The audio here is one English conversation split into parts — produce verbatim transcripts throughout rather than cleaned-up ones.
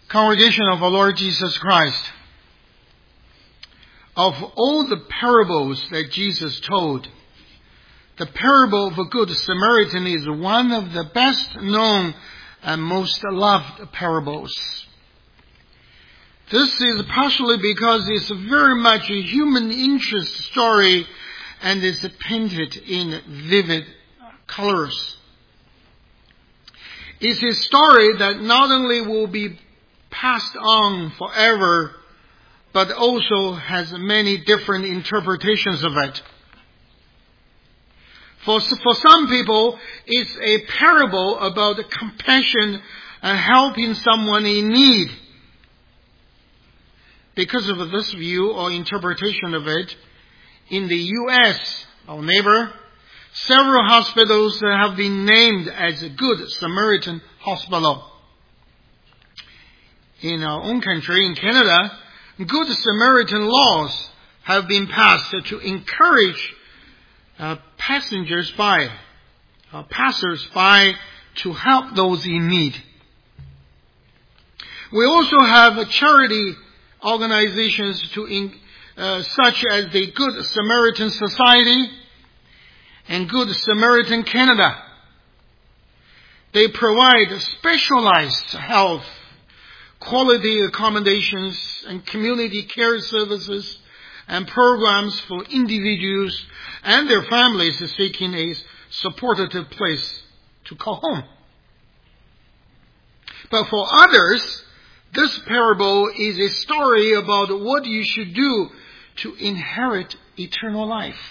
Congregation of our Lord Jesus Christ, of all the parables that Jesus told, the parable of a good Samaritan is one of the best known and most loved parables. This is partially because it's very much a human interest story and is painted in vivid colors. It's a story that not only will be passed on forever, but also has many different interpretations of it. For, for some people, it's a parable about compassion and helping someone in need. Because of this view or interpretation of it, in the U S, our neighbor, several hospitals have been named as a Good Samaritan Hospital. In our own country, in Canada, Good Samaritan laws have been passed to encourage uh, passengers by, uh, passers-by to help those in need. We also have charity organizations to in, uh, such as the Good Samaritan Society and Good Samaritan Canada. They provide specialized health, quality accommodations, and community care services and programs for individuals and their families seeking a supportive place to call home. But for others, this parable is a story about what you should do to inherit eternal life.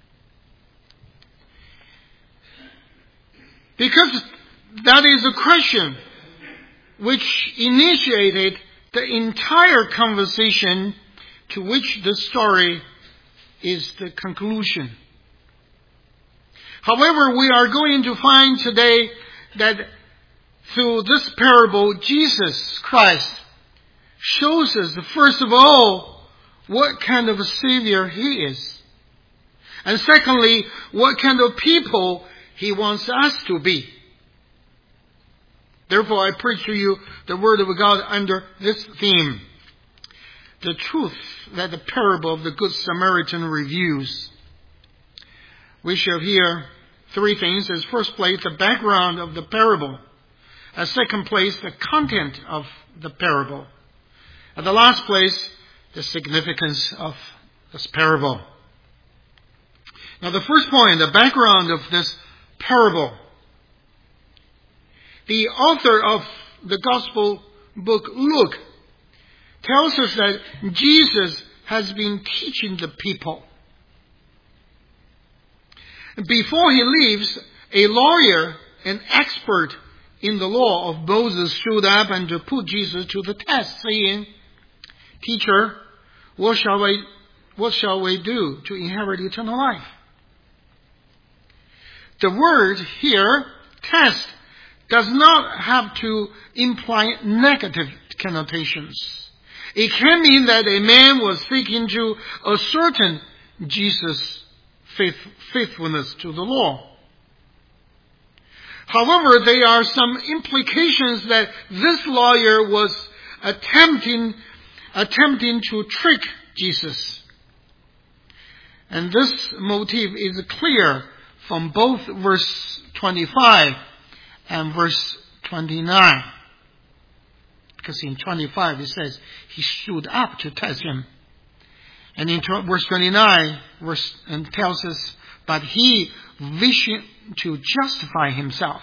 Because that is a question which initiated the entire conversation to which the story is the conclusion. However, we are going to find today that through this parable, Jesus Christ shows us, first of all, what kind of a Savior He is. And secondly, what kind of people He wants us to be. Therefore, I preach to you the Word of God under this theme. The truth that the parable of the Good Samaritan reveals. We shall hear three things. As first place, the background of the parable. As second place, the content of the parable. At the last place, the significance of this parable. Now, the first point, the background of this parable. The author of the Gospel book, Luke, tells us that Jesus has been teaching the people. Before he leaves, a lawyer, an expert in the law of Moses, showed up and to put Jesus to the test, saying, "Teacher, what shall we, what shall we do to inherit eternal life?" The word here, test, does not have to imply negative connotations. It can mean that a man was seeking to ascertain Jesus' faith, faithfulness to the law. However, there are some implications that this lawyer was attempting, attempting to trick Jesus. And this motive is clear from both verse twenty-five and verse twenty-nine. Because in twenty-five it says, he stood up to test him. And in verse twenty-nine, verse, and tells us, but he wishing to justify himself.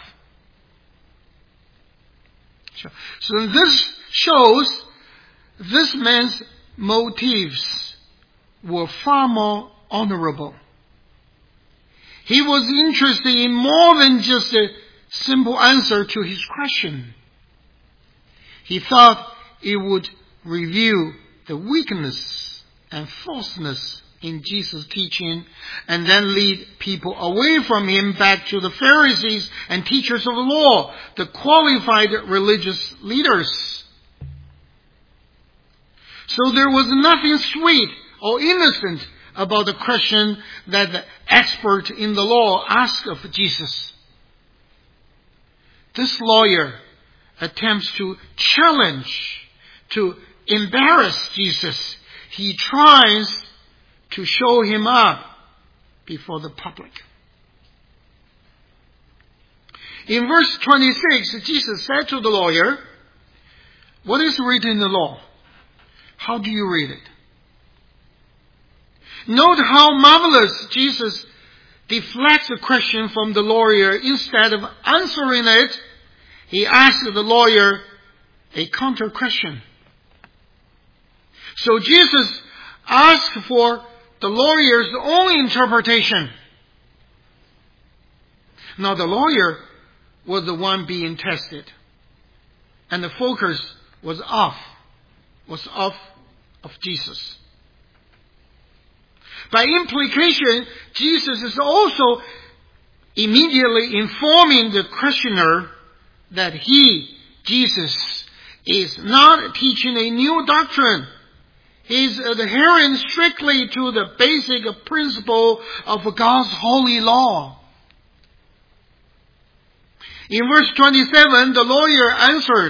So this shows this man's motives were far more honorable. He was interested in more than just a simple answer to his question. He thought it would reveal the weakness and falseness in Jesus' teaching and then lead people away from him back to the Pharisees and teachers of the law, the qualified religious leaders. So there was nothing sweet or innocent about the question that the expert in the law asked of Jesus. This lawyer attempts to challenge to embarrass Jesus. He tries to show him up before the public. In verse twenty-six, Jesus said to the lawyer, "What is written in the law? How do you read it?" Note how marvelous Jesus deflects the question from the lawyer. Instead of answering it, he asks the lawyer a counter question. So Jesus asked for the lawyer's own interpretation. Now the lawyer was the one being tested, and the focus was off, was off of Jesus. By implication, Jesus is also immediately informing the questioner that he, Jesus, is not teaching a new doctrine. He's adhering strictly to the basic principle of God's holy law. In verse twenty-seven, the lawyer answered.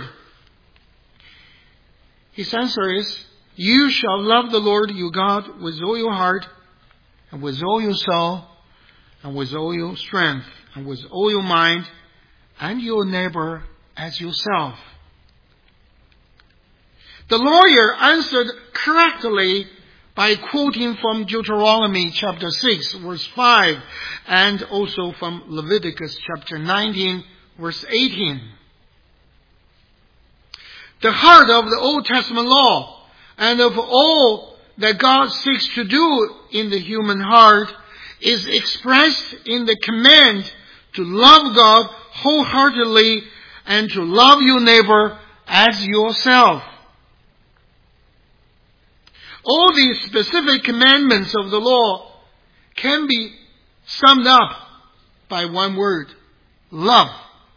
His answer is, "You shall love the Lord your God with all your heart, and with all your soul, and with all your strength, and with all your mind, and your neighbor as yourself." The lawyer answered correctly by quoting from Deuteronomy chapter six, verse five, and also from Leviticus chapter nineteen, verse eighteen. The heart of the Old Testament law and of all that God seeks to do in the human heart is expressed in the command to love God wholeheartedly and to love your neighbor as yourself. All these specific commandments of the law can be summed up by one word: love.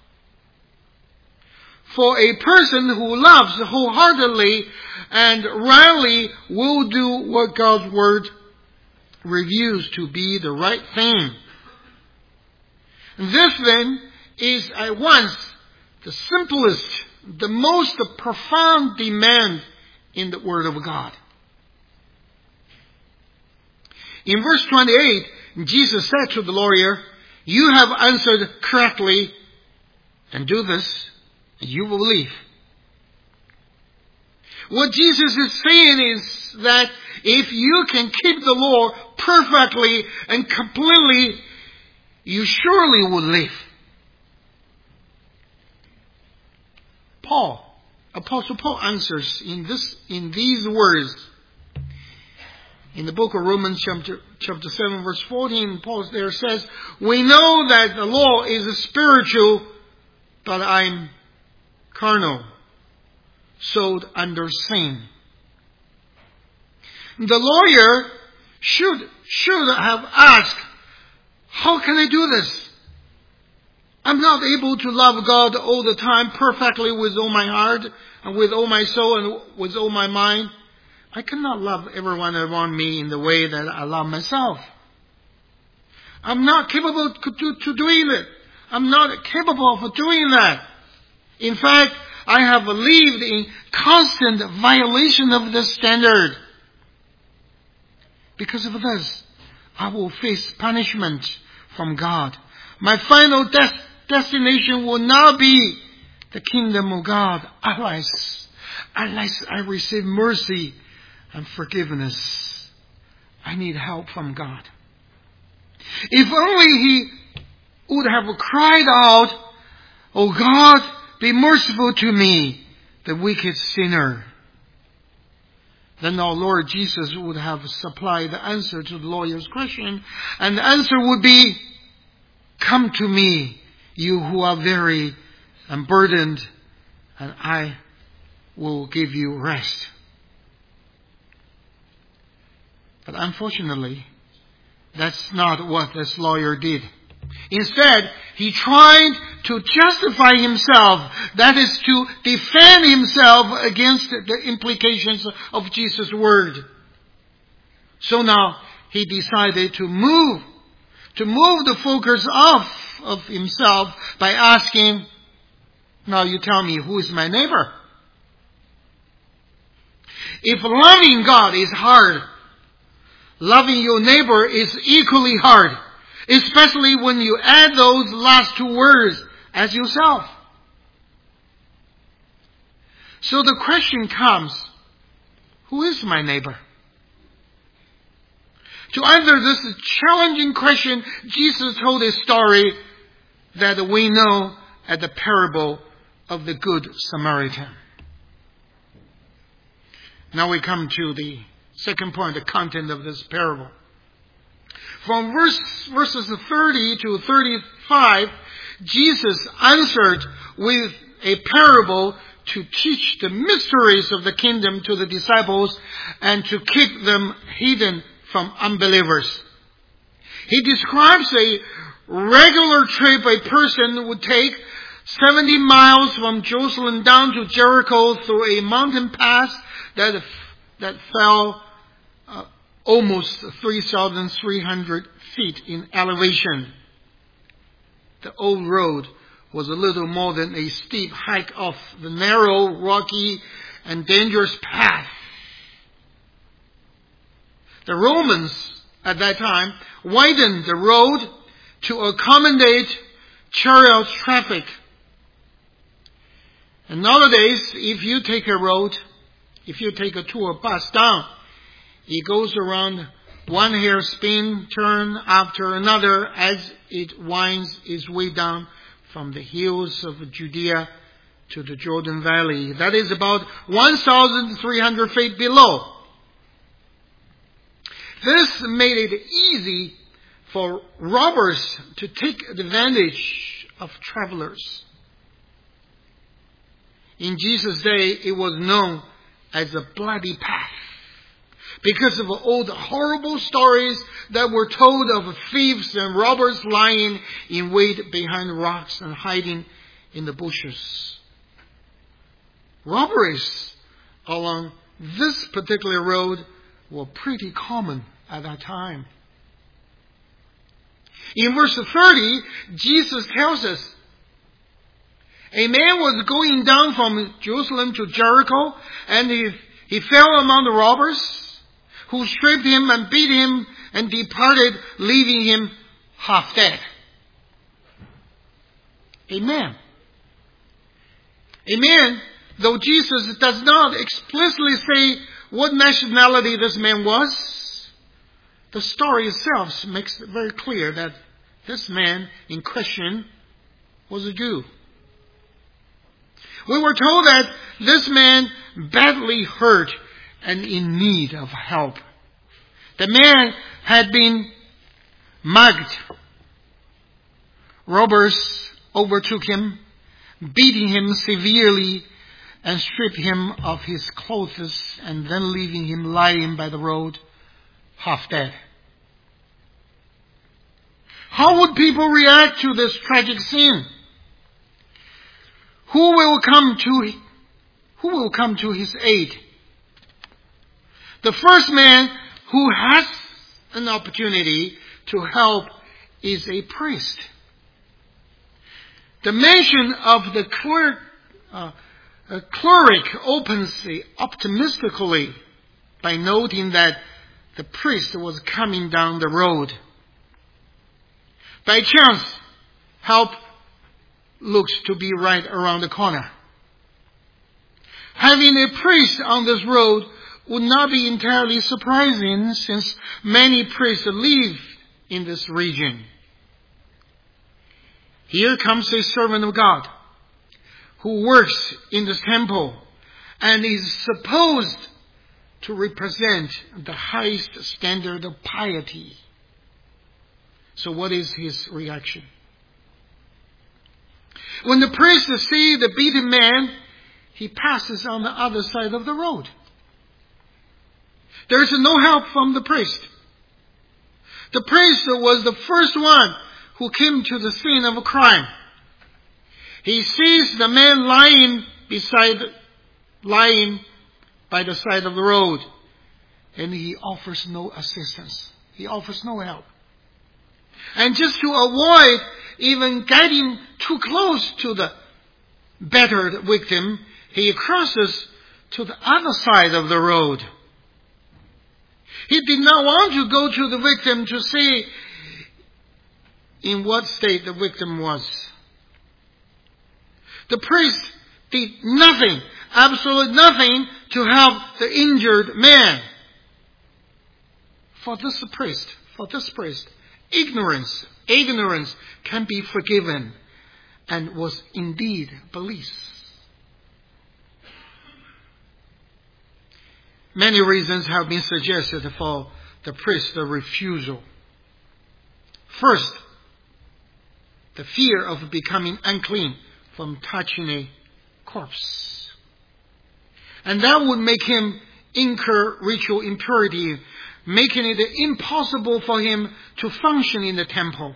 For a person who loves wholeheartedly and rarely will do what God's word reviews to be the right thing. This then is at once the simplest, the most profound demand in the Word of God. In verse twenty-eight, Jesus said to the lawyer, "You have answered correctly, and do this, and you will live." What Jesus is saying is that if you can keep the law perfectly and completely, you surely will live. Paul, Apostle Paul answers in this, in these words. In the book of Romans chapter, chapter seven verse fourteen, Paul there says, "We know that the law is spiritual, but I'm carnal, sold under sin." The lawyer should, should have asked, "How can I do this? I'm not able to love God all the time perfectly with all my heart and with all my soul and with all my mind. I cannot love everyone around me in the way that I love myself. I'm not capable to, to doing it. I'm not capable of doing that. In fact, I have lived in constant violation of this standard. Because of this, I will face punishment from God. My final des- destination will not be the kingdom of God unless, unless I receive mercy and forgiveness. I need help from God." If only he would have cried out, "Oh God, be merciful to me, the wicked sinner." Then our Lord Jesus would have supplied the answer to the lawyer's question, and the answer would be, "Come to me, you who are weary and burdened, and I will give you rest." But unfortunately, that's not what this lawyer did. Instead, he tried to justify himself, that is to defend himself against the implications of Jesus' word. So now he decided to move, to move the focus off of himself by asking, "Now you tell me, who is my neighbor?" If loving God is hard, loving your neighbor is equally hard, especially when you add those last two words as yourself. So the question comes, who is my neighbor? To answer this challenging question, Jesus told a story that we know as the parable of the Good Samaritan. Now we come to the second point, the content of this parable. From verse, verses thirty to thirty-five, Jesus answered with a parable to teach the mysteries of the kingdom to the disciples and to keep them hidden from unbelievers. He describes a regular trip a person would take seventy miles from Jerusalem down to Jericho through a mountain pass that, that fell uh, almost three thousand three hundred feet in elevation. The old road was a little more than a steep hike off the narrow, rocky, and dangerous path. The Romans at that time widened the road to accommodate chariot traffic. And nowadays, if you take a road, if you take a tour bus down, it goes around one hairspin turn after another as it winds its way down from the hills of Judea to the Jordan Valley. That is about one thousand three hundred feet below. This made it easy for robbers to take advantage of travelers. In Jesus' day, it was known as a bloody path because of all the horrible stories that were told of thieves and robbers lying in wait behind rocks and hiding in the bushes. Robberies along this particular road were pretty common at that time. In verse thirty, Jesus tells us, a man was going down from Jerusalem to Jericho, and he, he fell among the robbers, who stripped him and beat him and departed, leaving him half dead. Amen. Amen. Though Jesus does not explicitly say what nationality this man was, the story itself makes it very clear that this man in question was a Jew. We were told that this man badly hurt and in need of help. The man had been mugged. Robbers overtook him, beating him severely and stripped him of his clothes and then leaving him lying by the road, half dead. How would people react to this tragic scene? Who will come to, who will come to his aid? The first man who has an opportunity to help is a priest. The mention of the clerk, uh, a cleric opens optimistically by noting that the priest was coming down the road. By chance, help looks to be right around the corner. Having a priest on this road would not be entirely surprising, since many priests live in this region. Here comes a servant of God who works in this temple and is supposed to represent the highest standard of piety. So what is his reaction? When the priest sees the beaten man, he passes on the other side of the road. There is no help from the priest. The priest was the first one who came to the scene of a crime. He sees the man lying beside, lying by the side of the road, and he offers no assistance. He offers no help. And just to avoid even getting too close to the battered victim, he crosses to the other side of the road. He did not want to go to the victim to see in what state the victim was. The priest did nothing, absolutely nothing, to help the injured man. For this priest, for this priest, ignorance, ignorance can be forgiven, and was indeed bliss. Many reasons have been suggested for the priest's refusal. First, the fear of becoming unclean from touching a corpse. And that would make him incur ritual impurity, making it impossible for him to function in the temple.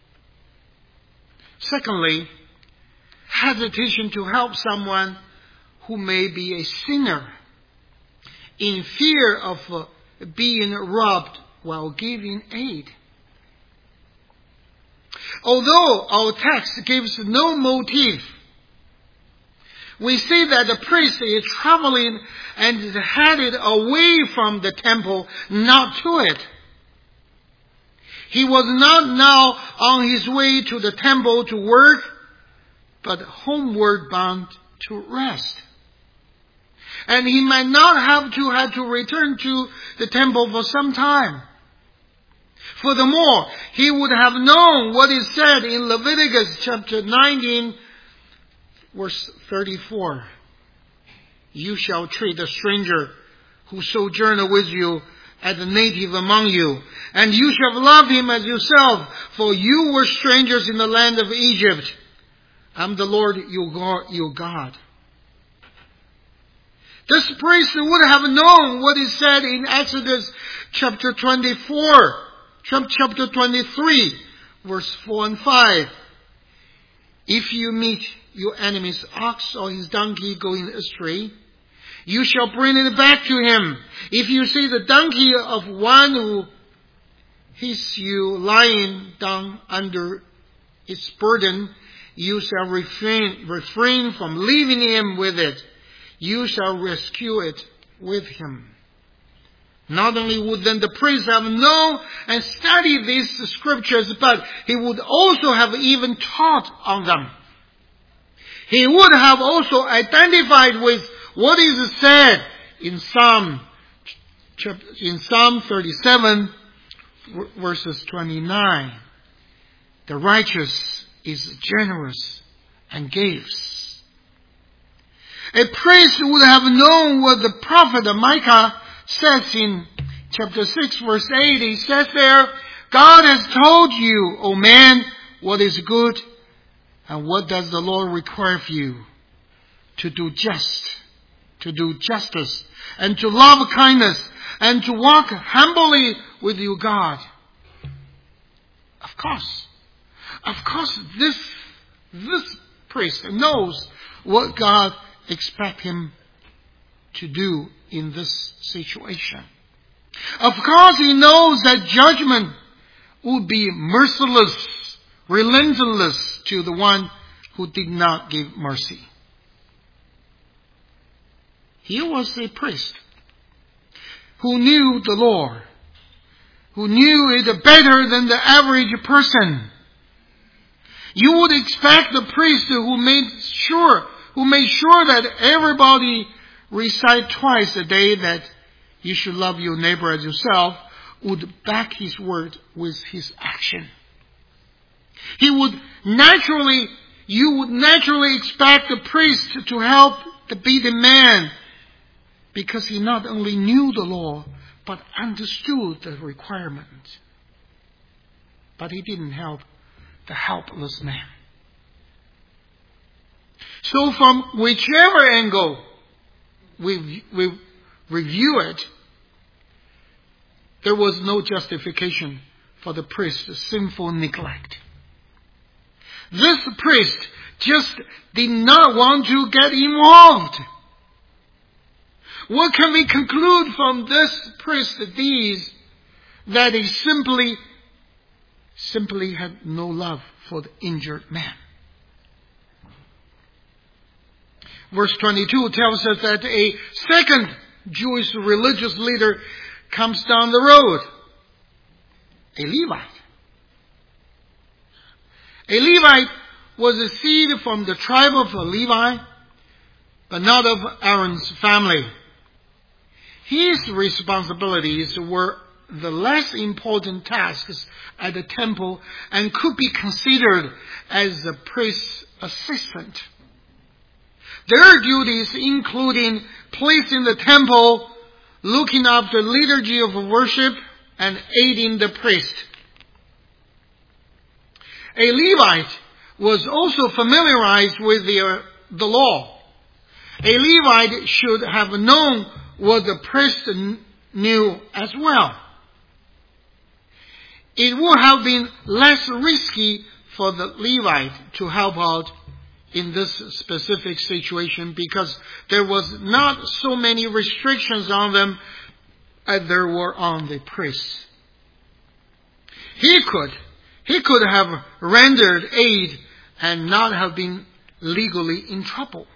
Secondly, hesitation to help someone who may be a sinner, in fear of uh, being robbed while giving aid. Although our text gives no motive, we see that the priest is traveling and is headed away from the temple, not to it. He was not now on his way to the temple to work, but homeward bound to rest. And he might not have to have to return to the temple for some time. Furthermore, he would have known what is said in Leviticus chapter nineteen, verse thirty-four. You shall treat the stranger who sojourner with you as a native among you, and you shall love him as yourself, for you were strangers in the land of Egypt. I'm the Lord your God. This priest would have known what is said in Exodus chapter twenty-four, chapter twenty-three, verse four and five. If you meet your enemy's ox or his donkey going astray, you shall bring it back to him. If you see the donkey of one who hits you lying down under its burden, you shall refrain, refrain from leaving him with it. You shall rescue it with him. Not only would then the priest have known and studied these scriptures, but he would also have even taught on them. He would have also identified with what is said in Psalm, in Psalm thirty-seven, verses twenty-nine. The righteous is generous and gives. A priest would have known what the prophet Micah says in chapter six, verse eight. He says there, God has told you, O man, what is good, and what does the Lord require of you? To do just, to do justice, and to love kindness, and to walk humbly with your God. Of course, of course, this, this priest knows what God expects him to do in this situation. Of course, he knows that judgment would be merciless, relentless to the one who did not give mercy. He was a priest who knew the Lord, who knew it better than the average person. You would expect the priest who made sure, who made sure that everybody recite twice a day that you should love your neighbor as yourself, would back his word with his action. He would naturally, you would naturally expect the priest to help the beaten man, because he not only knew the law, but understood the requirement. But he didn't help the helpless man. So from whichever angle we, we review it, there was no justification for the priest's sinful neglect. This priest just did not want to get involved. What can we conclude from this priest's deeds? That he simply, simply had no love for the injured man. Verse twenty-two tells us that a second Jewish religious leader comes down the road. A Levite. A Levite was a seed from the tribe of Levi, but not of Aaron's family. His responsibilities were the less important tasks at the temple and could be considered as the priest's assistant. Their duties including placing the temple, looking after the liturgy of worship, and aiding the priest. A Levite was also familiarized with the, uh, the law. A Levite should have known what the priest knew as well. It would have been less risky for the Levite to help out in this specific situation because there was not so many restrictions on them as there were on the priests. He could, he could have rendered aid and not have been legally in trouble.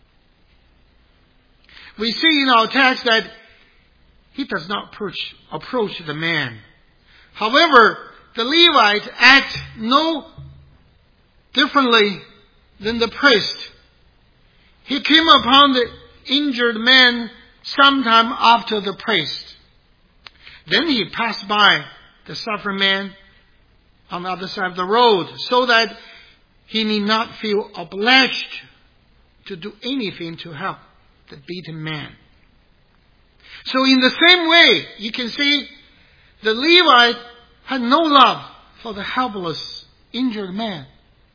We see in our text that he does not approach, approach the man. However, the Levite acts no differently than the priest. He came upon the injured man sometime after the priest. Then he passed by the suffering man on the other side of the road so that he need not feel obliged to do anything to help the beaten man. So in the same way, you can see the Levite had no love for the helpless, injured man.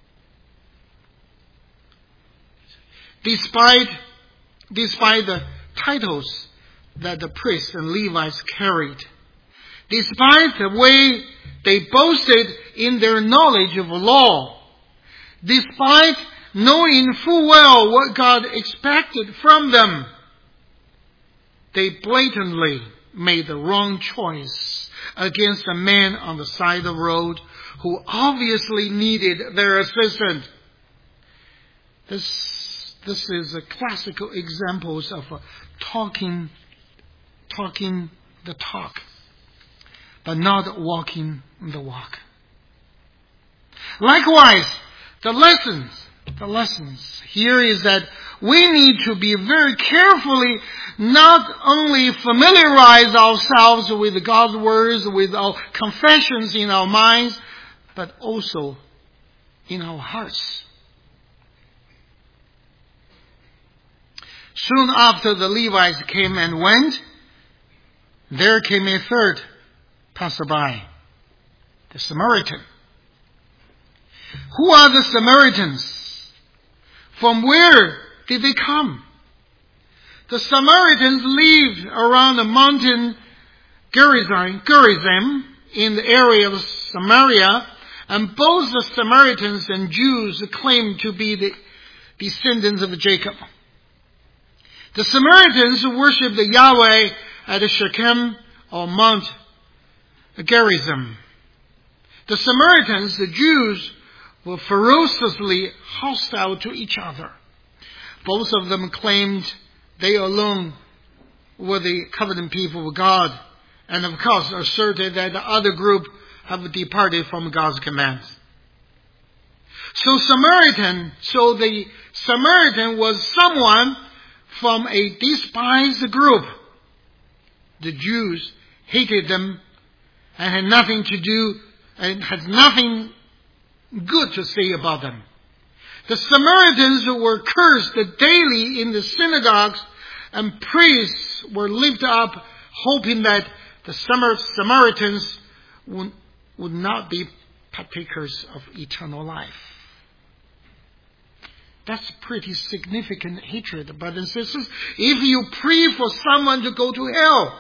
Despite, despite the titles that the priests and Levites carried, despite the way they boasted in their knowledge of law, despite knowing full well what God expected from them, they blatantly made the wrong choice against a man on the side of the road who obviously needed their assistance. This, this is a classical examples of uh, talking, talking the talk, but not walking the walk. Likewise, the lessons, the lessons here is that we need to be very carefully not only familiarize ourselves with God's words, with our confessions in our minds, but also in our hearts. Soon after the Levites came and went, there came a third passerby, the Samaritan. Who are the Samaritans? From where did they come? The Samaritans lived around the mountain Gerizim, Gerizim in the area of Samaria, and both the Samaritans and Jews claimed to be the descendants of Jacob. The Samaritans worshipped the Yahweh at Shechem or Mount Gerizim. The Samaritans, the Jews, were ferociously hostile to each other. Both of them claimed they alone were the covenant people of God, and of course asserted that the other group have departed from God's commands. So Samaritan, so the Samaritan was someone from a despised group. The Jews hated them and had nothing to do and had nothing good to say about them. The Samaritans were cursed daily in the synagogues, and priests were lifted up hoping that the Samaritans would, would not be partakers of eternal life. That's pretty significant hatred, brothers and sisters. If you pray for someone to go to hell,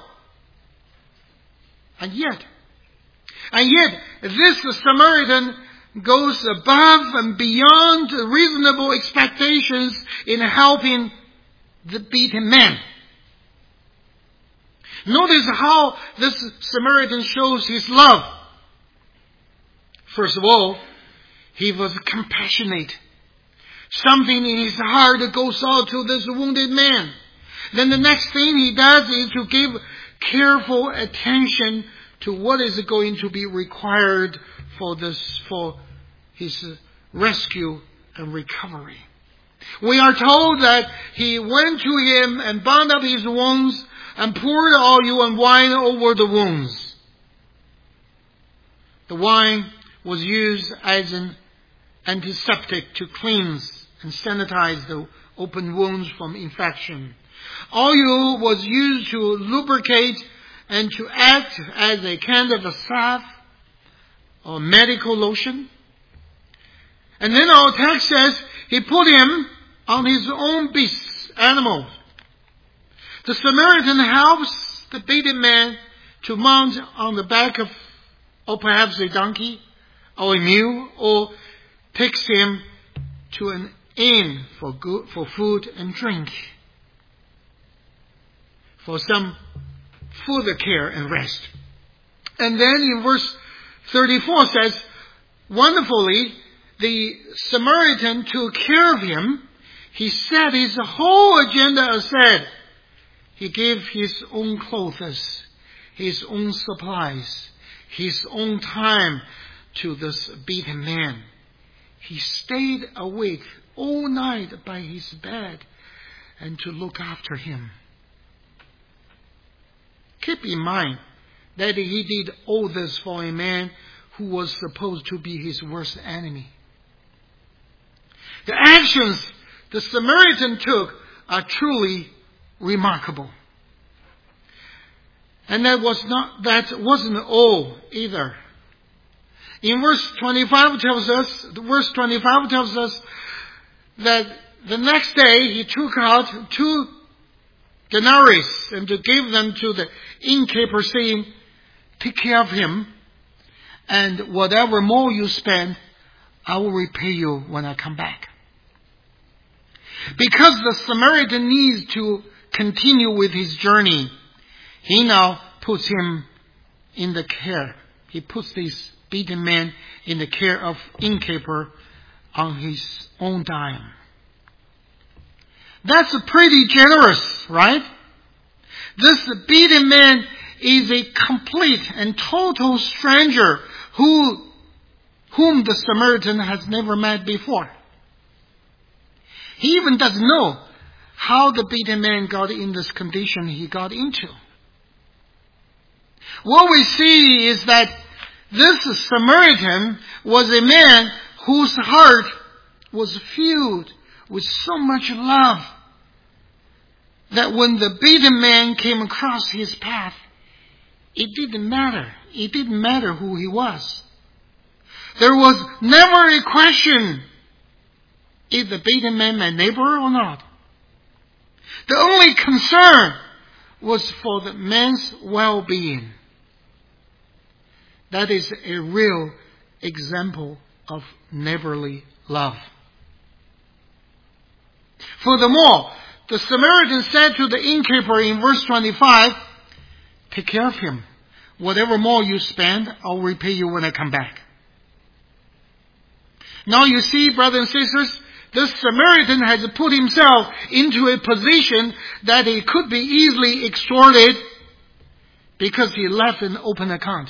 and yet, and yet, this Samaritan goes above and beyond reasonable expectations in helping the beaten man. Notice how this Samaritan shows his love. First of all, he was compassionate. Something in his heart goes out to this wounded man. Then the next thing he does is to give careful attention to what is going to be required for this, for his rescue and recovery. We are told that he went to him and bound up his wounds and poured oil and wine over the wounds. The wine was used as an antiseptic to cleanse and sanitize the open wounds from infection. Oil was used to lubricate and to act as a kind of a salve or medical lotion. And then our text says he put him on his own beasts, animals. The Samaritan helps the beaten man to mount on the back of, or perhaps a donkey, or a mule, or takes him to an inn for good, for food and drink, for some further care and rest. And then in verse thirty-four says, wonderfully, the Samaritan took care of him. He set his whole agenda aside. He gave his own clothes, his own supplies, his own time to this beaten man. He stayed awake all night by his bed and to look after him. Keep in mind that he did all this for a man who was supposed to be his worst enemy. The actions the Samaritan took are truly remarkable. And that was not, that wasn't all either. In verse twenty-five tells us, verse twenty-five tells us that the next day he took out two denarii and to give them to the innkeeper, saying, take care of him, and whatever more you spend, I will repay you when I come back. Because the Samaritan needs to continue with his journey, he now puts him in the care. He puts this beaten man in the care of innkeeper on his own dime. That's pretty generous, right? This beaten man is a complete and total stranger who, whom the Samaritan has never met before. He even doesn't know how the beaten man got in this condition he got into. What we see is that this Samaritan was a man whose heart was filled with so much love that when the beaten man came across his path, it didn't matter. It didn't matter who he was. There was never a question if the beaten man my neighbor or not. The only concern was for the man's well-being. That is a real example of neighborly love. Furthermore, the Samaritan said to the innkeeper in verse twenty-five, take care of him. Whatever more you spend, I'll repay you when I come back. Now you see, brothers and sisters, this Samaritan has put himself into a position that he could be easily extorted because he left an open account.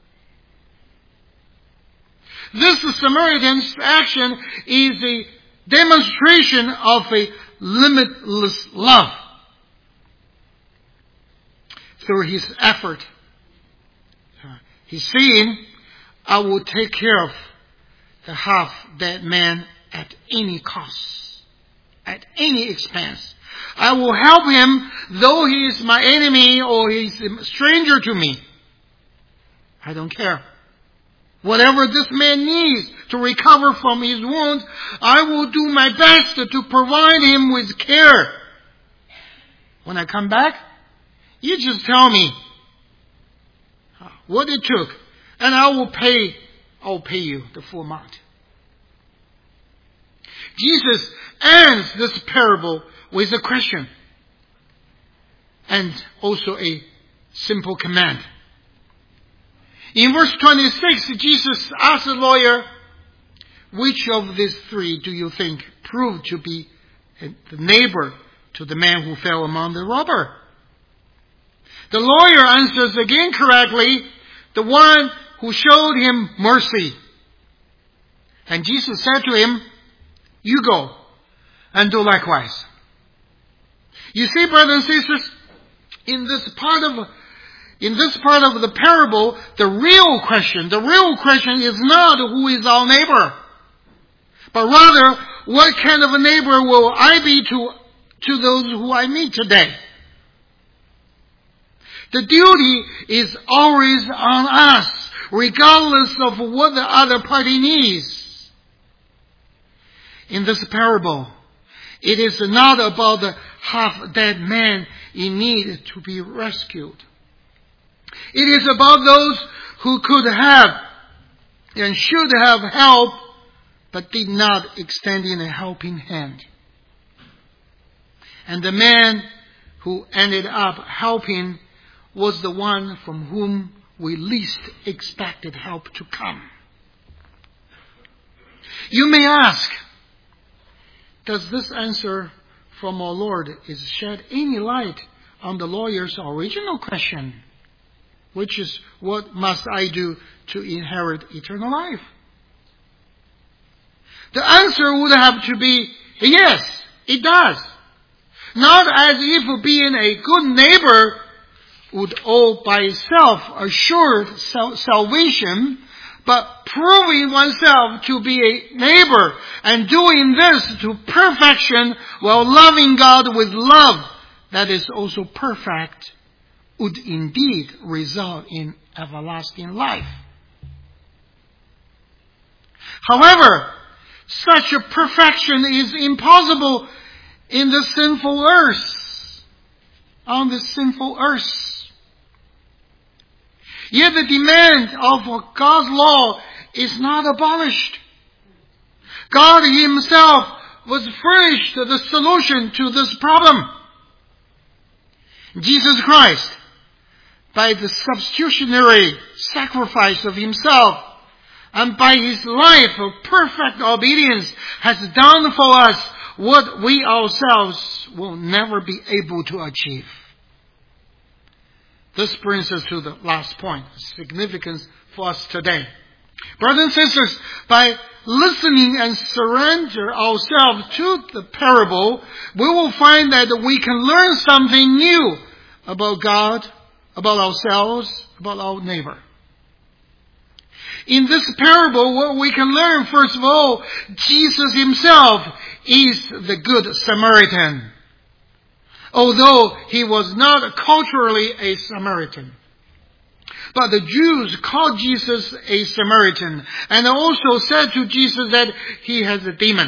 This Samaritan's action is a demonstration of a limitless love. Through his effort, he's saying, I will take care of the half-dead man at any cost, at any expense. I will help him though he is my enemy or he is a stranger to me. I don't care. Whatever this man needs to recover from his wounds, I will do my best to provide him with care. When I come back, you just tell me what it took, and I will pay, I will pay you the full amount. Jesus ends this parable with a question and also a simple command. In verse twenty-six, Jesus asked the lawyer, which of these three do you think proved to be the neighbor to the man who fell among the robber. The lawyer answers again correctly, the one who showed him mercy. And Jesus said to him, you go and do likewise. You see, brothers and sisters, in this part of in this part of the parable, the real question, the real question is not who is our neighbor, but rather, what kind of a neighbor will I be to, to those who I meet today? The duty is always on us, regardless of what the other party needs. In this parable, it is not about the half-dead man in need to be rescued. It is about those who could have and should have help, but did not extend in a helping hand. And the man who ended up helping was the one from whom we least expected help to come. You may ask, does this answer from our Lord is shed any light on the lawyer's original question, which is, what must I do to inherit eternal life? The answer would have to be, yes, it does. Not as if being a good neighbor would all by itself assure salvation, but proving oneself to be a neighbor and doing this to perfection while loving God with love that is also perfect would indeed result in everlasting life. However, such a perfection is impossible in the sinful earth, on the sinful earth. Yet the demand of God's law is not abolished. God Himself was furnished the solution to this problem. Jesus Christ, by the substitutionary sacrifice of Himself, and by His life of perfect obedience, has done for us what we ourselves will never be able to achieve. This brings us to the last point, significance for us today. Brothers and sisters, by listening and surrender ourselves to the parable, we will find that we can learn something new about God, about ourselves, about our neighbor. In this parable, what we can learn, first of all, Jesus Himself is the Good Samaritan, although He was not culturally a Samaritan. But the Jews called Jesus a Samaritan, and also said to Jesus that he has a demon.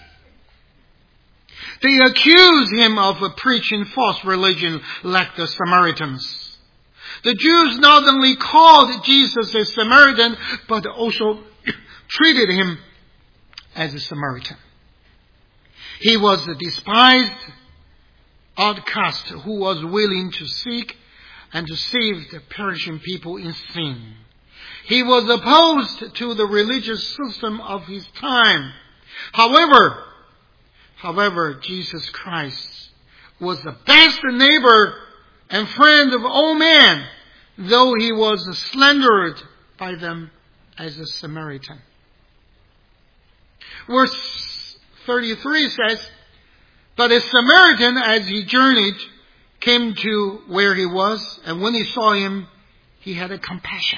They accused Him of preaching false religion like the Samaritans. The Jews not only called Jesus a Samaritan, but also treated Him as a Samaritan. He was a despised outcast who was willing to seek and to save the perishing people in sin. He was opposed to the religious system of his time. However, however, Jesus Christ was the best neighbor and friend of all men, though He was slandered by them as a Samaritan. Verse thirty-three says, but a Samaritan, as he journeyed, came to where he was, and when he saw him, he had a compassion.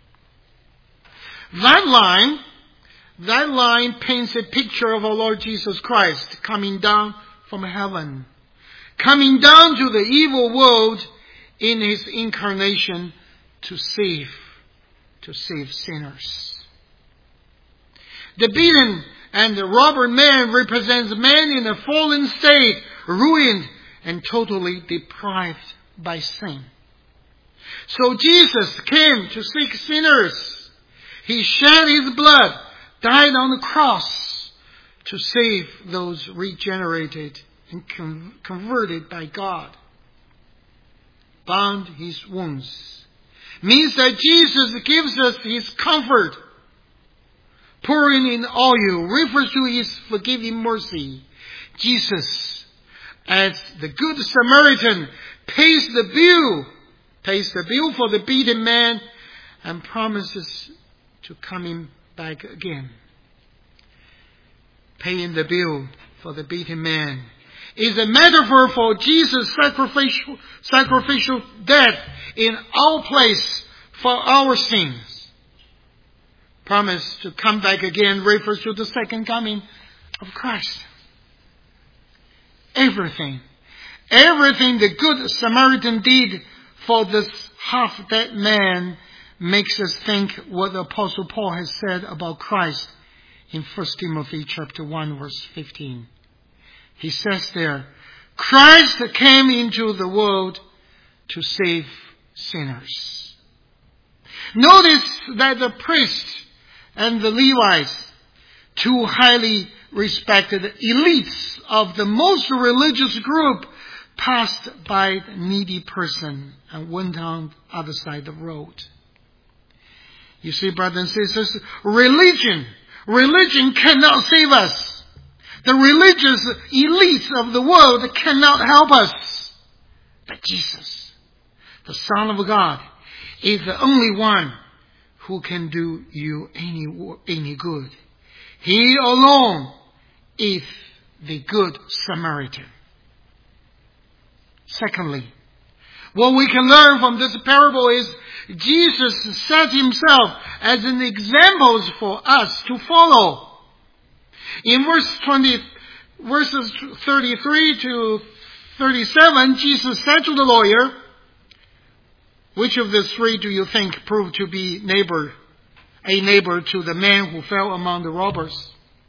That line, that line paints a picture of our Lord Jesus Christ coming down from heaven, coming down to the evil world in His incarnation to save, to save sinners. The beaten and the robber man represents man in a fallen state, ruined and totally deprived by sin. So Jesus came to seek sinners. He shed His blood, died on the cross to save those regenerated and converted by God. Bound His wounds means that Jesus gives us His comfort, pouring in oil refers to his forgiving mercy. Jesus, as the Good Samaritan, pays the bill, pays the bill for the beaten man and promises to come him back again. Paying the bill for the beaten man is a metaphor for Jesus' sacrificial, sacrificial death in our place for our sins. Promise to come back again refers to the second coming of Christ. Everything, everything the Good Samaritan did for this half-dead man makes us think what the Apostle Paul has said about Christ in First Timothy chapter one verse fifteen. He says there, Christ came into the world to save sinners. Notice that the priests and the Levites, two highly respected elites of the most religious group, passed by the needy person and went on the other side of the road. You see, brothers and sisters, religion, religion cannot save us. The religious elites of the world cannot help us. But Jesus, the Son of God, is the only one who can do you any, any good. He alone is the Good Samaritan. Secondly, what we can learn from this parable is Jesus set himself as an example for us to follow. In verse twenty, verses thirty-three to thirty-seven, Jesus said to the lawyer, which of the three do you think proved to be neighbor, a neighbor to the man who fell among the robbers?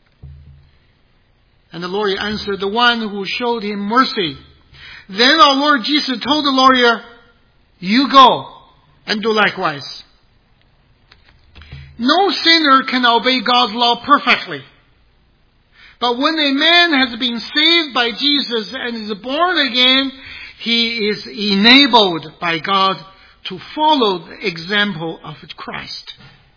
And the lawyer answered, the one who showed him mercy. Then our Lord Jesus told the lawyer, you go and do likewise. No sinner can obey God's law perfectly. But when a man has been saved by Jesus and is born again, he is enabled by God to follow the example of Christ.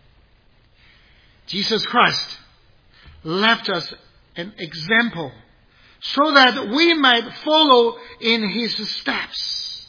Jesus Christ left us an example so that we might follow in his steps.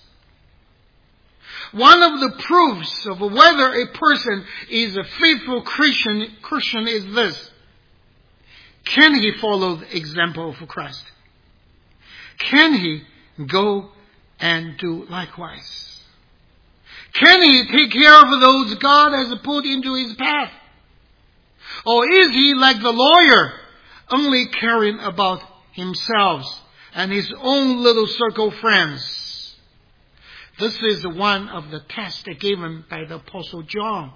One of the proofs of whether a person is a faithful Christian, Christian is this. Can he follow the example of Christ? Can he go and do likewise? Can he take care of those God has put into his path? Or is he like the lawyer, only caring about himself and his own little circle of friends? This is one of the tests given by the Apostle John.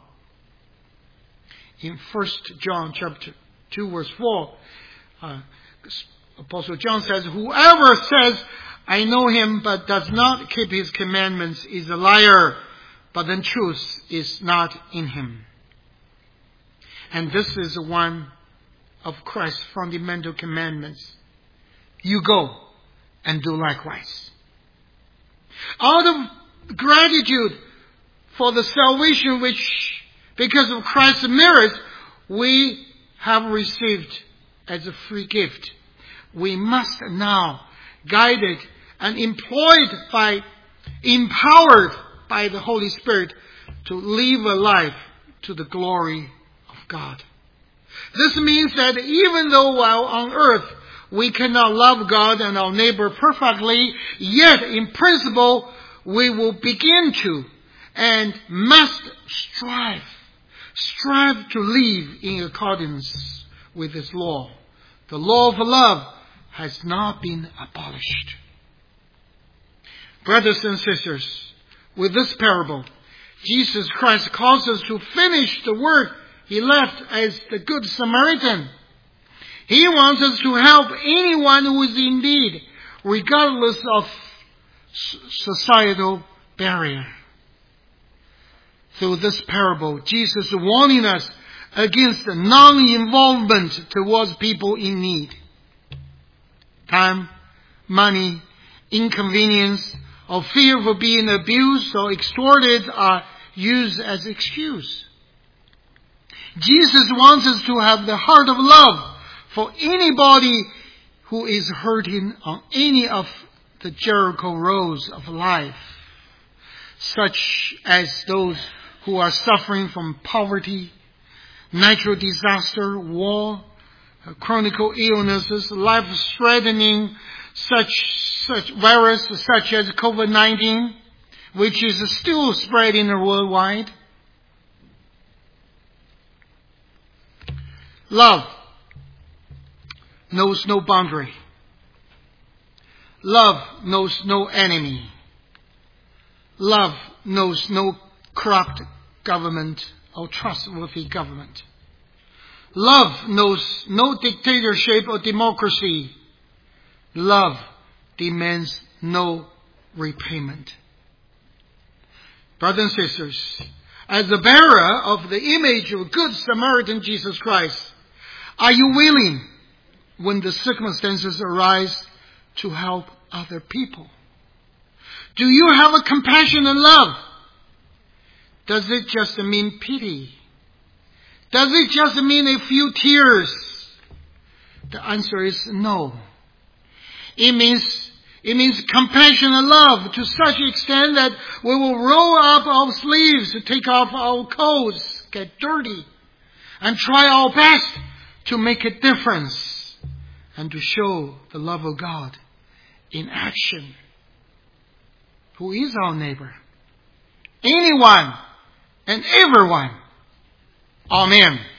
In First John chapter two verse four, uh, Apostle John says, whoever says, I know him, but does not keep his commandments is a liar, but the truth is not in him. And this is one of Christ's fundamental commandments. You go and do likewise. Out of gratitude for the salvation which, because of Christ's merits, we have received as a free gift, we must now, guided and employed by, empowered by the Holy Spirit, to live a life to the glory of God. This means that even though while on earth we cannot love God and our neighbor perfectly, yet in principle we will begin to and must strive, strive to live in accordance with His law. The law of love has not been abolished. Brothers and sisters, with this parable, Jesus Christ calls us to finish the work He left as the Good Samaritan. He wants us to help anyone who is in need, regardless of societal barrier. Through this parable, Jesus is warning us against non-involvement towards people in need. Time, money, inconvenience, or fear of being abused or extorted are used as excuse. Jesus wants us to have the heart of love for anybody who is hurting on any of the Jericho roads of life, such as those who are suffering from poverty, natural disaster, war, chronic illnesses, life-threatening such such virus such as COVID nineteen, which is still spreading worldwide. Love knows no boundary. Love knows no enemy. Love knows no corrupt government or trustworthy government. Love knows no dictatorship or democracy. Love demands no repayment. Brothers and sisters, as the bearer of the image of Good Samaritan Jesus Christ, are you willing, when the circumstances arise, to help other people? Do you have a compassion and love? Does it just mean pity? Does it just mean a few tears? The answer is no. It means, it means compassion and love to such extent that we will roll up our sleeves to take off our coats, get dirty, and try our best to make a difference and to show the love of God in action. Who is our neighbor? Anyone and everyone. Amen.